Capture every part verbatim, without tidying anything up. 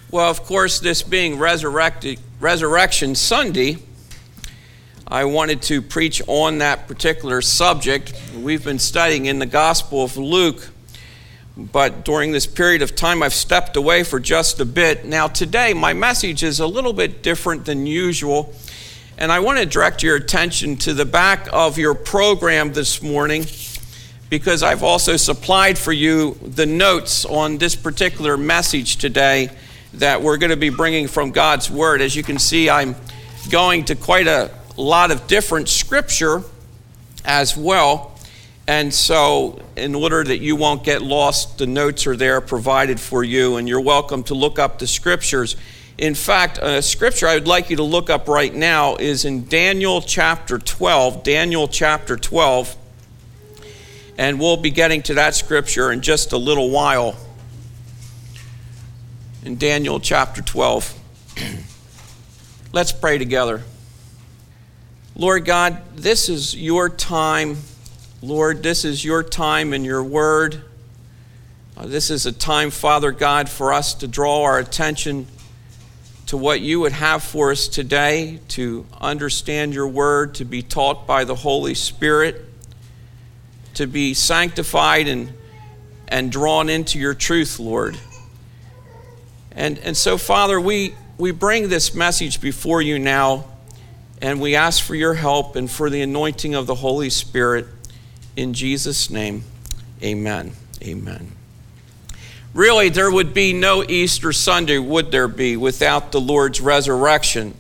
Well, of course, this being resurrected, Resurrection Sunday, I wanted to preach on that particular subject. We've been studying in the Gospel of Luke, but during this period of time, I've stepped away for just a bit. Now, today, my message is a little bit different than usual, and I want to direct your attention to the back of your program this morning, because I've also supplied for you the notes on this particular message today that we're going to be bringing from God's Word. As you can see, I'm going to quite a lot of different scripture as well. And so in order that you won't get lost, the notes are there provided for you, and you're welcome to look up the scriptures. In fact, a scripture I would like you to look up right now is in Daniel chapter twelve. Daniel chapter twelve. And we'll be getting to that scripture in just a little while. In Daniel chapter twelve. Let's pray together. Lord God, this is your time. Lord, this is your time and your word. Uh, this is a time, Father God, for us to draw our attention to what you would have for us today, to understand your word, to be taught by the Holy Spirit, to be sanctified and, and drawn into your truth, Lord. And, and so, Father, we, we bring this message before you now, and we ask for your help and for the anointing of the Holy Spirit. In Jesus' name, amen. Amen. Really, there would be no Easter Sunday, would there be, without the Lord's resurrection.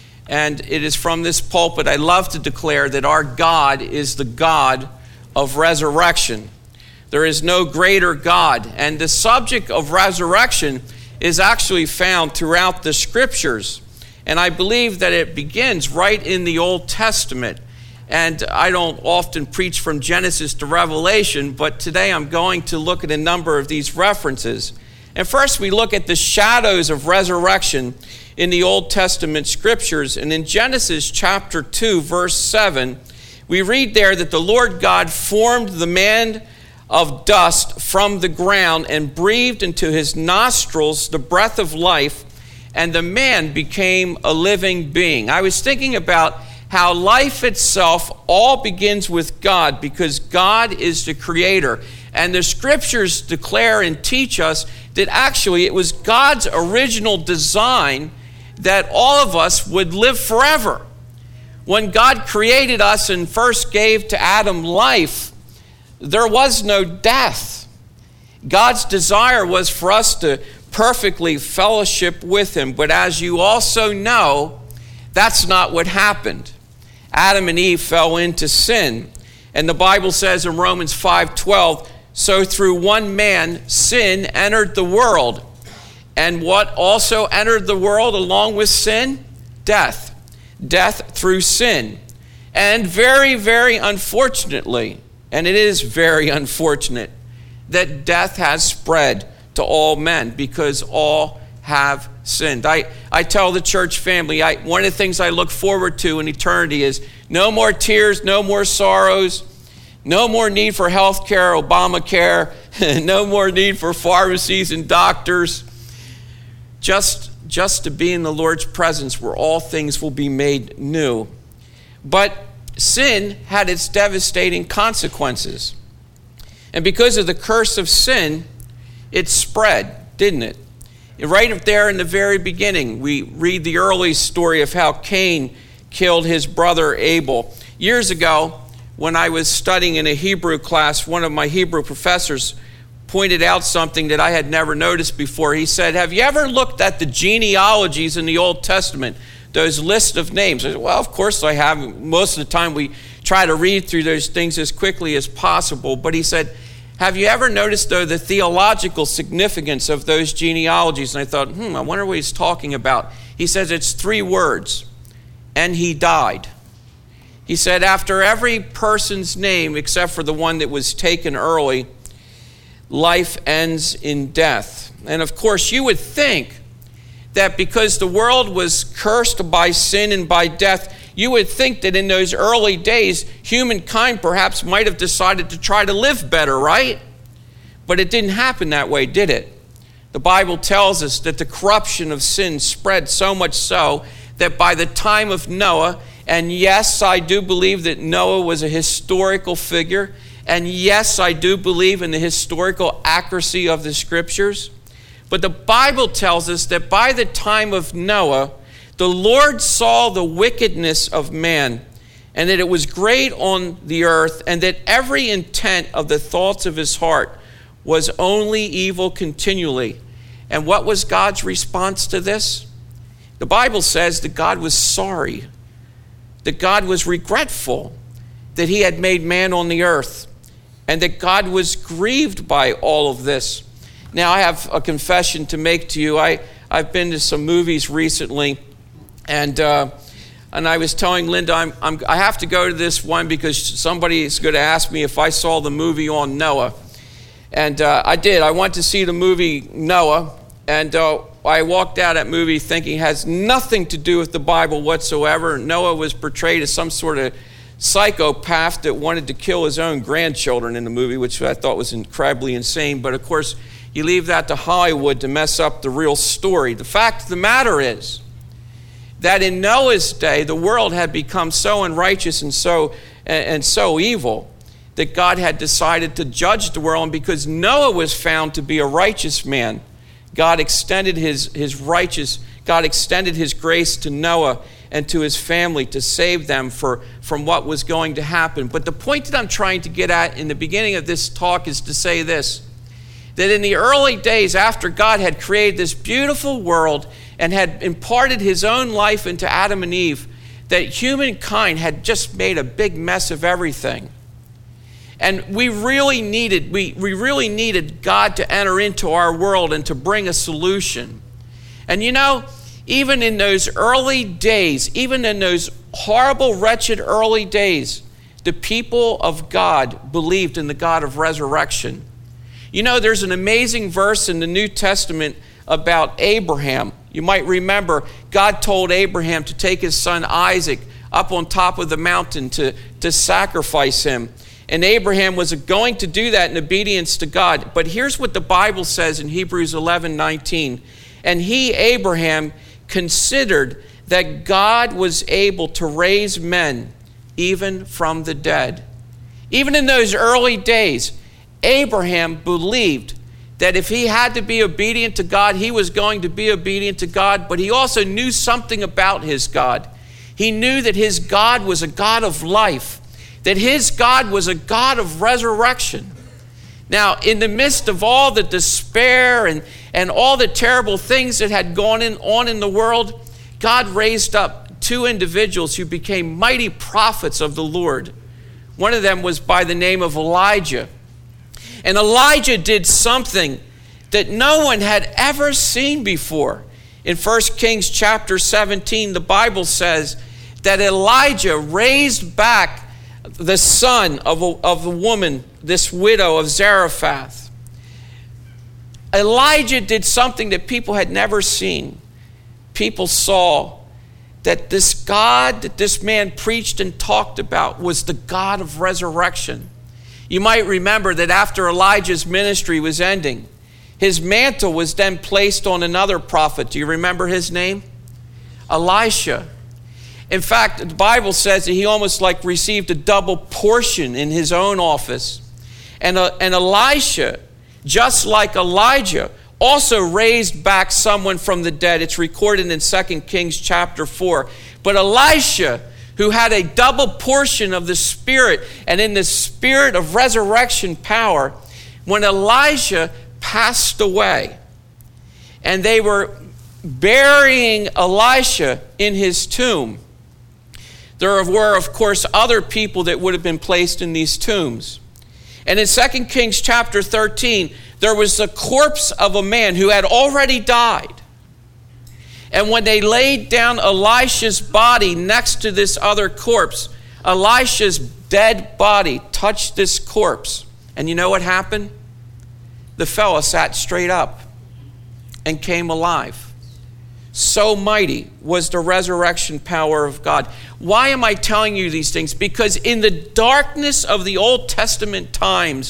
And it is from this pulpit I love to declare that our God is the God of resurrection. There is no greater God. And the subject of resurrection is actually found throughout the scriptures. And I believe that it begins right in the Old Testament. And I don't often preach from Genesis to Revelation, but today I'm going to look at a number of these references. And first we look at the shadows of resurrection in the Old Testament scriptures. And in Genesis chapter two, verse seven, we read there that the Lord God formed the man of dust from the ground and breathed into his nostrils the breath of life, and the man became a living being. I was thinking about how life itself all begins with God, because God is the creator. And the scriptures declare and teach us that actually it was God's original design that all of us would live forever. When God created us and first gave to Adam life, there was no death. God's desire was for us to perfectly fellowship with him. But as you also know, that's not what happened. Adam and Eve fell into sin. And the Bible says in Romans five twelve, so through one man sin entered the world. And what also entered the world along with sin? Death. Death through sin. And very, very unfortunately, and it is very unfortunate, that death has spread to all men because all have sinned. I, I tell the church family, I, one of the things I look forward to in eternity is no more tears, no more sorrows, no more need for health care, Obamacare, no more need for pharmacies and doctors. Just, just to be in the Lord's presence where all things will be made new. But sin had its devastating consequences. And because of the curse of sin, it spread, didn't it? Right up there in the very beginning, we read the early story of how Cain killed his brother Abel. Years ago, when I was studying in a Hebrew class, one of my Hebrew professors pointed out something that I had never noticed before. He said, have you ever looked at the genealogies in the Old Testament? Those lists of names. I said, well, of course I have. Most of the time we try to read through those things as quickly as possible. But he said, have you ever noticed, though, the theological significance of those genealogies? And I thought, hmm, I wonder what he's talking about. He says it's three words, and he died. He said after every person's name, except for the one that was taken early, life ends in death. And of course, you would think that because the world was cursed by sin and by death, you would think that in those early days, humankind perhaps might have decided to try to live better, right? But it didn't happen that way, did it? The Bible tells us that the corruption of sin spread so much so that by the time of Noah, and yes, I do believe that Noah was a historical figure, and yes, I do believe in the historical accuracy of the scriptures, but the Bible tells us that by the time of Noah, the Lord saw the wickedness of man, and that it was great on the earth, and that every intent of the thoughts of his heart was only evil continually. And what was God's response to this? The Bible says that God was sorry, that God was regretful that he had made man on the earth, and that God was grieved by all of this. Now, I have a confession to make to you. I, I've been to some movies recently, and uh, and I was telling Linda, I'm, I'm, I have to go to this one because somebody is going to ask me if I saw the movie on Noah. And uh, I did. I went to see the movie Noah, and uh, I walked out of that movie thinking it has nothing to do with the Bible whatsoever. Noah was portrayed as some sort of psychopath that wanted to kill his own grandchildren in the movie, which I thought was incredibly insane. But of course, you leave that to Hollywood to mess up the real story. The fact of the matter is that in Noah's day, the world had become so unrighteous and so and, and so evil that God had decided to judge the world. And because Noah was found to be a righteous man, God extended his, his righteous, God extended his grace to Noah and to his family to save them for, from what was going to happen. But the point that I'm trying to get at in the beginning of this talk is to say this, that in the early days after God had created this beautiful world and had imparted his own life into Adam and Eve, that humankind had just made a big mess of everything. And we really needed, we, we really needed God to enter into our world and to bring a solution. And you know, even in those early days, even in those horrible, wretched early days, the people of God believed in the God of resurrection. You know, there's an amazing verse in the New Testament about Abraham. You might remember God told Abraham to take his son Isaac up on top of the mountain to, to sacrifice him. And Abraham was going to do that in obedience to God. But here's what the Bible says in Hebrews eleven nineteen. And he, Abraham, considered that God was able to raise men even from the dead. Even in those early days, Abraham believed that if he had to be obedient to God, he was going to be obedient to God. But he also knew something about his God. He knew that his God was a God of life, that his God was a God of resurrection. Now, in the midst of all the despair and, and all the terrible things that had gone in, on in the world, God raised up two individuals who became mighty prophets of the Lord. One of them was by the name of Elijah. And Elijah did something that no one had ever seen before. In First Kings chapter seventeen, the Bible says that Elijah raised back the son of a, of a woman, this widow of Zarephath. Elijah did something that people had never seen. People saw that this God that this man preached and talked about was the God of resurrection. You might remember that after Elijah's ministry was ending, his mantle was then placed on another prophet. Do you remember his name? Elisha. In fact, the Bible says that he almost like received a double portion in his own office. And, uh, and Elisha, just like Elijah, also raised back someone from the dead. It's recorded in Second Kings chapter four. But Elisha, who had a double portion of the Spirit and in the spirit of resurrection power, when Elijah passed away and they were burying Elisha in his tomb, there were, of course, other people that would have been placed in these tombs. And in Second Kings chapter thirteen, there was the corpse of a man who had already died. And when they laid down Elisha's body next to this other corpse, Elisha's dead body touched this corpse. And you know what happened? The fellow sat straight up and came alive. So mighty was the resurrection power of God. Why am I telling you these things? Because in the darkness of the Old Testament times,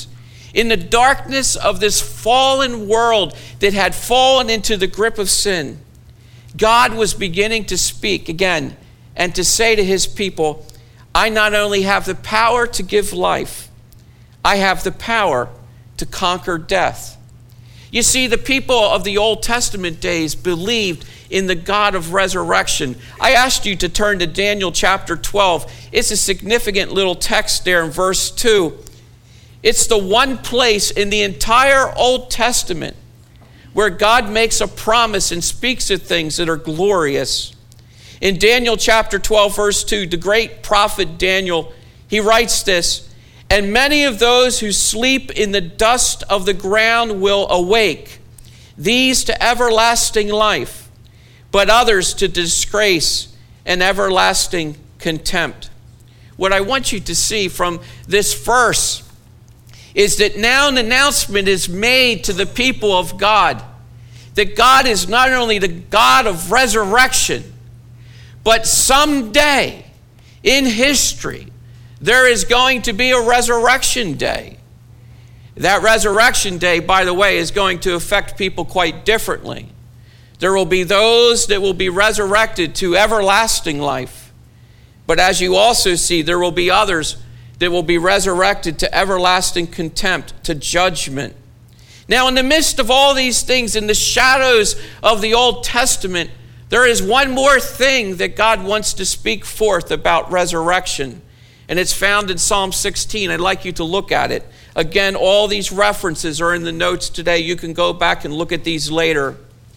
In the darkness of this fallen world that had fallen into the grip of sin, God was beginning to speak again and to say to his people, I not only have the power to give life, I have the power to conquer death. You see, the people of the Old Testament days believed in the God of resurrection. I asked you to turn to Daniel chapter twelve. It's a significant little text there in verse two. It's the one place in the entire Old Testament where God makes a promise and speaks of things that are glorious. In Daniel chapter twelve, verse two, the great prophet Daniel, he writes this, and many of those who sleep in the dust of the ground will awake, these to everlasting life, but others to disgrace and everlasting contempt. What I want you to see from this verse is that now an announcement is made to the people of God that God is not only the God of resurrection, but someday in history there is going to be a resurrection day. That resurrection day, by the way, is going to affect people quite differently. There will be those that will be resurrected to everlasting life. But as you also see, there will be others that will be resurrected to everlasting contempt, to judgment. Now, in the midst of all these things, in the shadows of the Old Testament, there is one more thing that God wants to speak forth about resurrection. And it's found in Psalm sixteen. I'd like you to look at it. Again, all these references are in the notes today. You can go back and look at these later.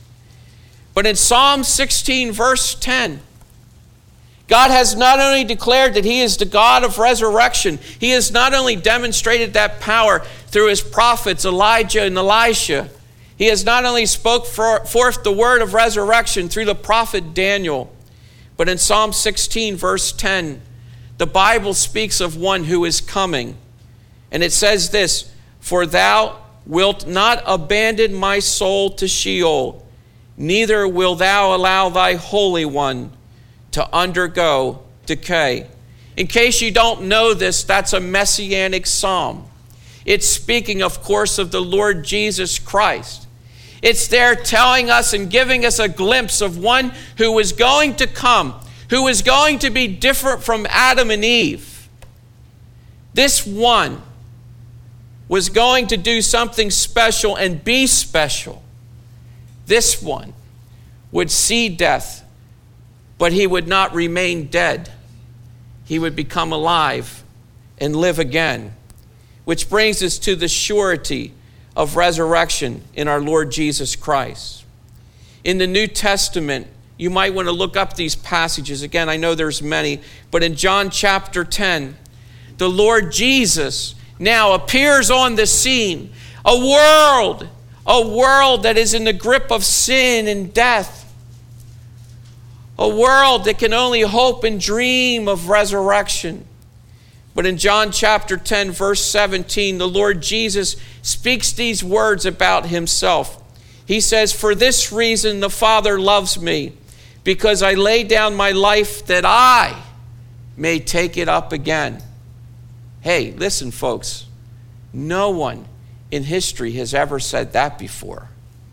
But in Psalm sixteen, verse ten, God has not only declared that he is the God of resurrection, he has not only demonstrated that power through his prophets Elijah and Elisha, he has not only spoke forth the word of resurrection through the prophet Daniel, but in Psalm sixteen, verse ten, the Bible speaks of one who is coming. And it says this, for thou wilt not abandon my soul to Sheol, neither will thou allow thy Holy One to undergo decay. In case you don't know this, that's a messianic psalm. It's speaking, of course, of the Lord Jesus Christ. It's there telling us and giving us a glimpse of one who was going to come, who was going to be different from Adam and Eve. This one was going to do something special and be special. This one would see death, but he would not remain dead. He would become alive and live again. Which brings us to the surety of resurrection in our Lord Jesus Christ. In the New Testament, you might want to look up these passages. Again, I know there's many, but in John chapter ten, the Lord Jesus now appears on the scene. A world, a world that is in the grip of sin and death. A world that can only hope and dream of resurrection. But in John chapter ten, verse seventeen, the Lord Jesus speaks these words about himself. He says, for this reason the Father loves me, because I lay down my life that I may take it up again. Hey, listen, folks. No one in history has ever said that before.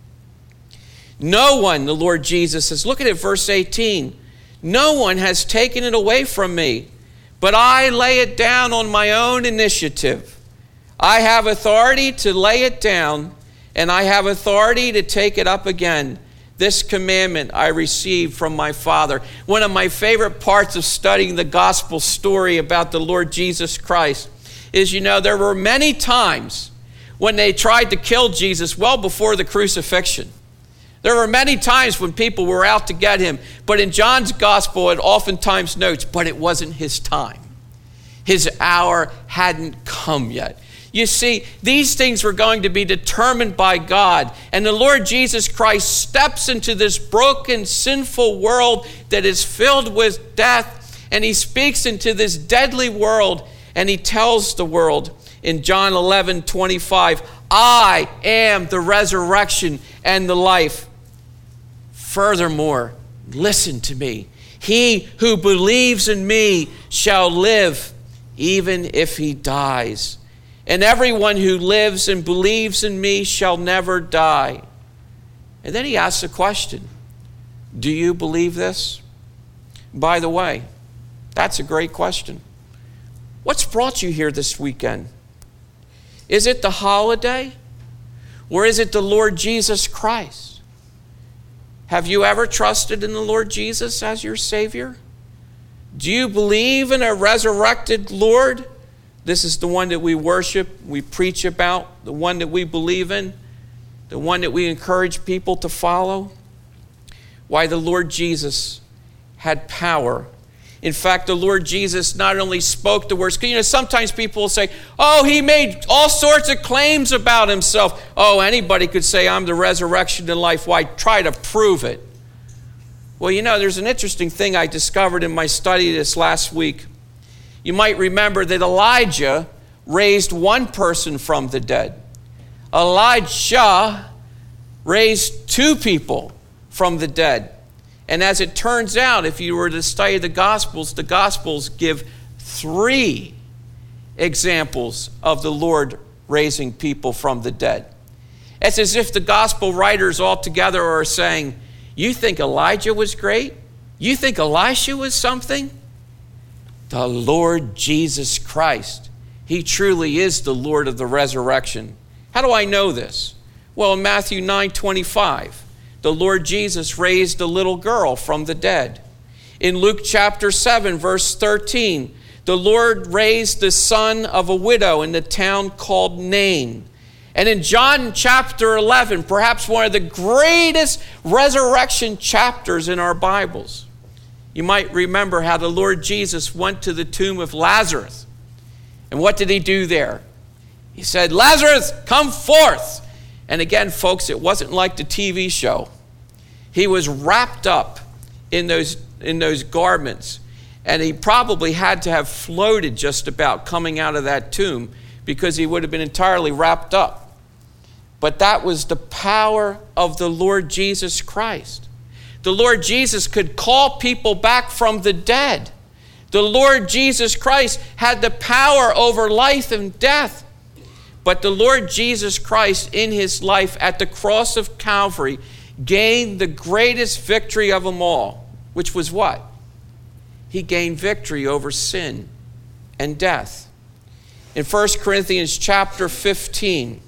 No one, the Lord Jesus says, look at it, verse eighteen. No one has taken it away from me, but I lay it down on my own initiative. I have authority to lay it down, and I have authority to take it up again. This commandment I received from my Father. One of my favorite parts of studying the gospel story about the Lord Jesus Christ is, you know, there were many times when they tried to kill Jesus well before the crucifixion. There were many times when people were out to get him, but in John's gospel it oftentimes notes, but it wasn't his time. His hour hadn't come yet. You see, these things were going to be determined by God, and the Lord Jesus Christ steps into this broken, sinful world that is filled with death, and he speaks into this deadly world, and he tells the world in John eleven twenty-five, I am the resurrection and the life. Furthermore, listen to me. He who believes in me shall live, even if he dies. and everyone who lives and believes in me shall never die. And then he asks a question. Do you believe this? By the way, that's a great question. What's brought you here this weekend? Is it the holiday? Or is it the Lord Jesus Christ? Have you ever trusted in the Lord Jesus as your Savior? Do you believe in a resurrected Lord? This is the one that we worship, we preach about, the one that we believe in, the one that we encourage people to follow. Why, the Lord Jesus had power. In fact, the Lord Jesus not only spoke the words, you know, sometimes people will say, oh, he made all sorts of claims about himself. Oh, anybody could say, I'm the resurrection and life. Why, try to prove it. Well, you know, there's an interesting thing I discovered in my study this last week. You might remember that Elijah raised one person from the dead. Elijah raised two people from the dead. And as it turns out, if you were to study the Gospels, the Gospels give three examples of the Lord raising people from the dead. It's as if the Gospel writers all together are saying, you think Elijah was great? You think Elisha was something? The Lord Jesus Christ. He truly is the Lord of the resurrection. How do I know this? Well, in Matthew nine twenty-five, the Lord Jesus raised a little girl from the dead. In Luke chapter seven, verse thirteen, the Lord raised the son of a widow in the town called Nain. And in John chapter eleven, perhaps one of the greatest resurrection chapters in our Bibles, you might remember how the Lord Jesus went to the tomb of Lazarus. And what did he do there? He said, Lazarus, come forth. And again, folks, it wasn't like the T V show. He was wrapped up in those, in those garments. And he probably had to have floated just about coming out of that tomb because he would have been entirely wrapped up. But that was the power of the Lord Jesus Christ. The Lord Jesus could call people back from the dead. The Lord Jesus Christ had the power over life and death. But the Lord Jesus Christ in his life at the cross of Calvary gained the greatest victory of them all, which was what? He gained victory over sin and death. In First Corinthians chapter fifteen,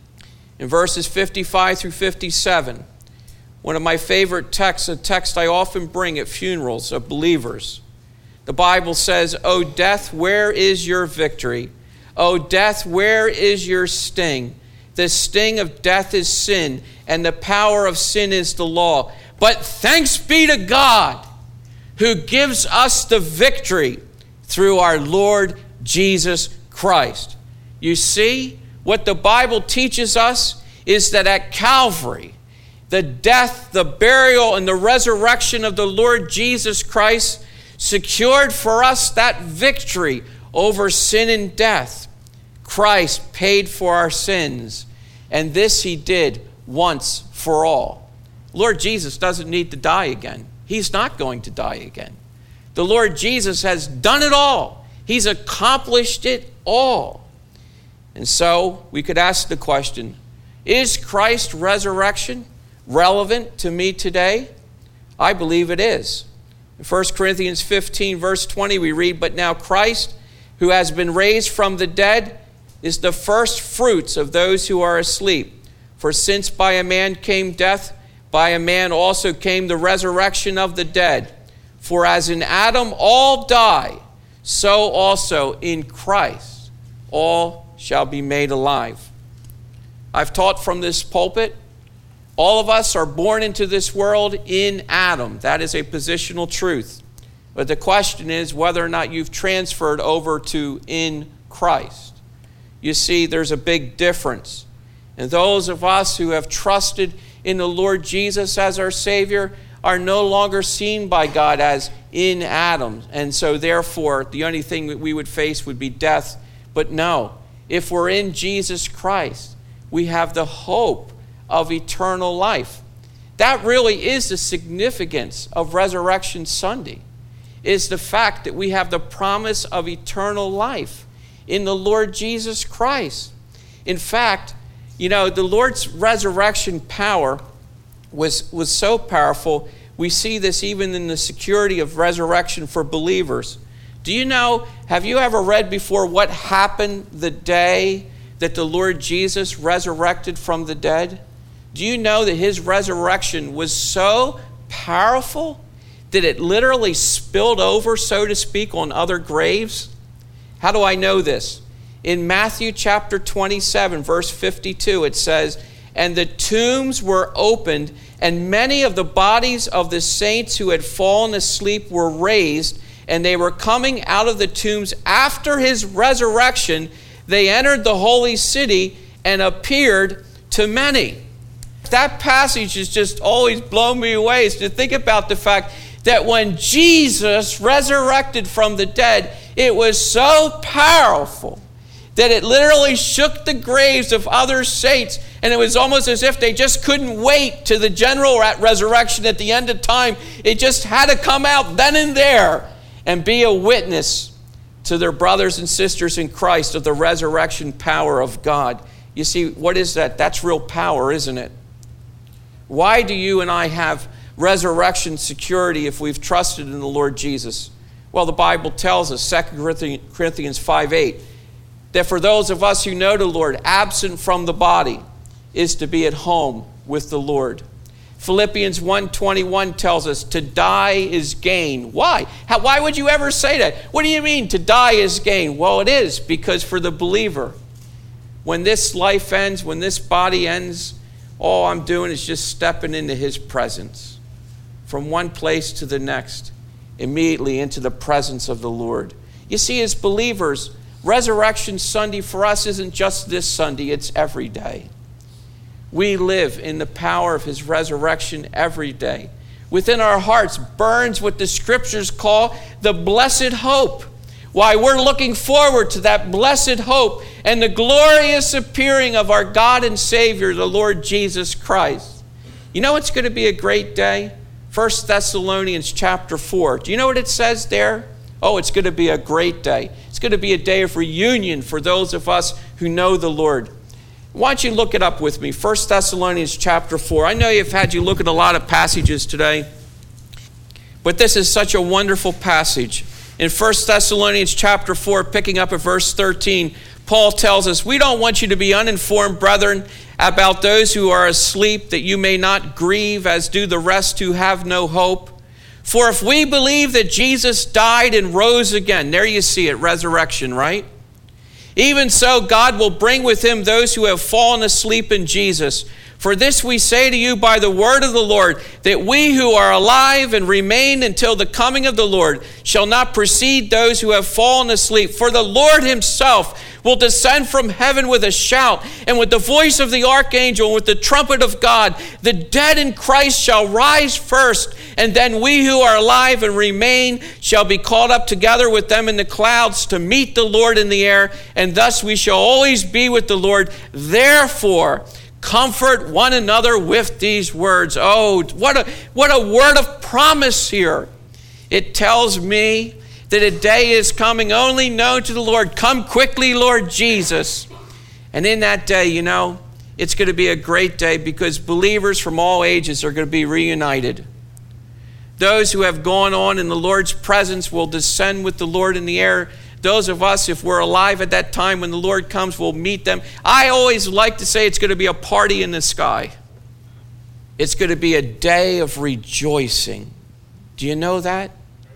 in verses fifty-five through fifty-seven, one of my favorite texts, a text I often bring at funerals of believers. The Bible says, O death, where is your victory? O death, where is your sting? The sting of death is sin, and the power of sin is the law. But thanks be to God, who gives us the victory through our Lord Jesus Christ. You see, what the Bible teaches us is that at Calvary, the death, the burial, and the resurrection of the Lord Jesus Christ secured for us that victory over sin and death. Christ paid for our sins, and this he did once for all. Lord Jesus doesn't need to die again. He's not going to die again. The Lord Jesus has done it all. He's accomplished it all. And so we could ask the question, is Christ's resurrection relevant to me today? I believe it is. In First Corinthians fifteen, verse twenty, we read, But now Christ, who has been raised from the dead, is the first fruits of those who are asleep. For since by a man came death, by a man also came the resurrection of the dead. For as in Adam all die, so also in Christ all shall be made alive. I've taught from this pulpit, all of us are born into this world in Adam. That is a positional truth. But the question is whether or not you've transferred over to in Christ. You see, there's a big difference. And those of us who have trusted in the Lord Jesus as our Savior are no longer seen by God as in Adam. And so therefore, the only thing that we would face would be death. But no, if we're in Jesus Christ, we have the hope of eternal life. That really is the significance of Resurrection Sunday, is the fact that we have the promise of eternal life in the Lord Jesus Christ. In fact, you know, the Lord's resurrection power was, was so powerful. We see this even in the security of resurrection for believers. Do you know, have you ever read before what happened the day that the Lord Jesus resurrected from the dead? Do you know that his resurrection was so powerful that it literally spilled over, so to speak, on other graves? How do I know this? In Matthew chapter twenty-seven, verse fifty-two, it says, "And the tombs were opened, and many of the bodies of the saints who had fallen asleep were raised, and they were coming out of the tombs after his resurrection. They entered the holy city and appeared to many." That passage has just always blown me away, is to think about the fact that when Jesus resurrected from the dead, it was so powerful that it literally shook the graves of other saints, and it was almost as if they just couldn't wait to the general resurrection at the end of time. It just had to come out then and there and be a witness to their brothers and sisters in Christ of the resurrection power of God. You see, what is that? That's real power, isn't it? Why do you and I have resurrection security if we've trusted in the Lord Jesus? Well, the Bible tells us, Second Corinthians five eight, that for those of us who know the Lord, absent from the body is to be at home with the Lord. Philippians one twenty-one tells us to die is gain. Why? How, why would you ever say that? What do you mean to die is gain? Well, it is, because for the believer, when this life ends, when this body ends, all I'm doing is just stepping into his presence. From one place to the next, immediately into the presence of the Lord. You see, as believers, Resurrection Sunday for us isn't just this Sunday, it's every day. We live in the power of his resurrection every day. Within our hearts burns what the scriptures call the blessed hope. Why, we're looking forward to that blessed hope and the glorious appearing of our God and Savior, the Lord Jesus Christ. You know it's going to be a great day? First Thessalonians chapter four. Do you know what it says there? Oh, it's going to be a great day. It's going to be a day of reunion for those of us who know the Lord. Why don't you look it up with me? First Thessalonians chapter four. I know you've had you look at a lot of passages today, but this is such a wonderful passage. In First Thessalonians chapter four, picking up at verse thirteen, Paul tells us, "We don't want you to be uninformed, brethren, about those who are asleep, that you may not grieve as do the rest who have no hope. For if we believe that Jesus died and rose again," there you see it, resurrection, right? "Even so, God will bring with him those who have fallen asleep in Jesus. For this we say to you by the word of the Lord, that we who are alive and remain until the coming of the Lord shall not precede those who have fallen asleep. For the Lord himself will descend from heaven with a shout, and with the voice of the archangel, and with the trumpet of God. The dead in Christ shall rise first, and then we who are alive and remain shall be caught up together with them in the clouds to meet the Lord in the air, and thus we shall always be with the Lord. Therefore, comfort one another with these words." Oh, what a, what a word of promise here. It tells me that a day is coming only known to the Lord. Come quickly, Lord Jesus. And in that day, you know, it's going to be a great day because believers from all ages are going to be reunited. Those who have gone on in the Lord's presence will descend with the Lord in the air. Those of us, if we're alive at that time when the Lord comes, will meet them. I always like to say it's going to be a party in the sky. It's going to be a day of rejoicing. Do you know that?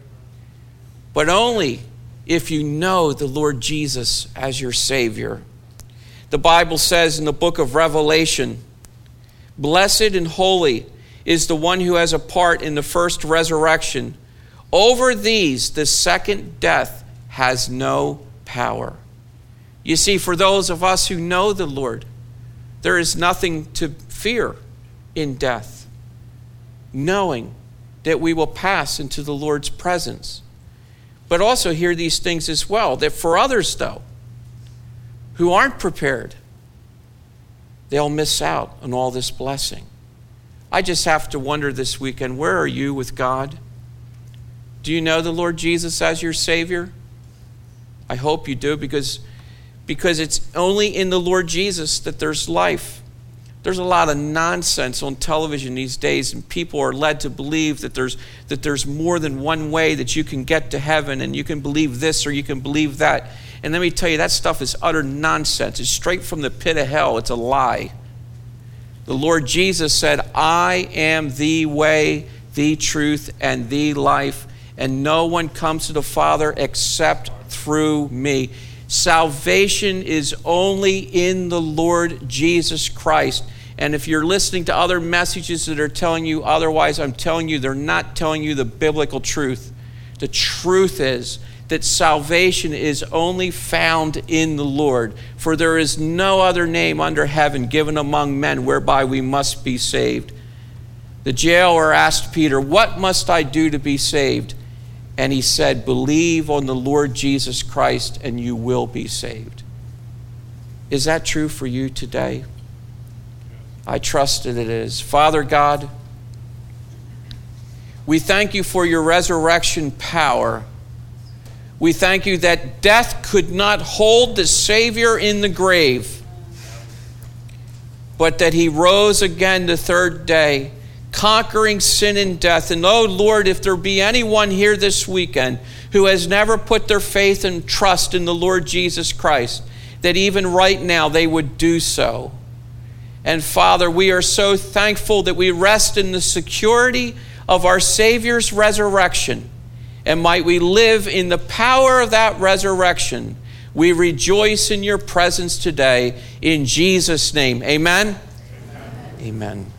But only if you know the Lord Jesus as your Savior. The Bible says in the book of Revelation, "Blessed and holy is the one who has a part in the first resurrection. Over these, the second death has no power." You see, for those of us who know the Lord, there is nothing to fear in death, knowing that we will pass into the Lord's presence. But also hear these things as well, that for others, though, who aren't prepared, they'll miss out on all this blessing. I just have to wonder this weekend, where are you with God? Do you know the Lord Jesus as your Savior? I hope you do, because because it's only in the Lord Jesus that there's life. There's a lot of nonsense on television these days, and people are led to believe that there's that there's more than one way that you can get to heaven, and you can believe this or you can believe that. And let me tell you, that stuff is utter nonsense. It's straight from the pit of hell. It's a lie. The Lord Jesus said, I am the way, the truth, and the life, and no one comes to the Father except through me. Salvation is only in the Lord Jesus Christ. And if you're listening to other messages that are telling you otherwise, I'm telling you, they're not telling you the biblical truth. The truth is that salvation is only found in the Lord. For there is no other name under heaven given among men whereby we must be saved. The jailer asked Peter, what must I do to be saved? And he said, believe on the Lord Jesus Christ and you will be saved. Is that true for you today? I trust that it is. Father God, we thank you for your resurrection power. We thank you that death could not hold the Savior in the grave, but that he rose again the third day, conquering sin and death. And oh Lord, if there be anyone here this weekend who has never put their faith and trust in the Lord Jesus Christ, that even right now they would do so. And Father, we are so thankful that we rest in the security of our Savior's resurrection. And might we live in the power of that resurrection. We rejoice in your presence today. In Jesus' name, amen? Amen. Amen.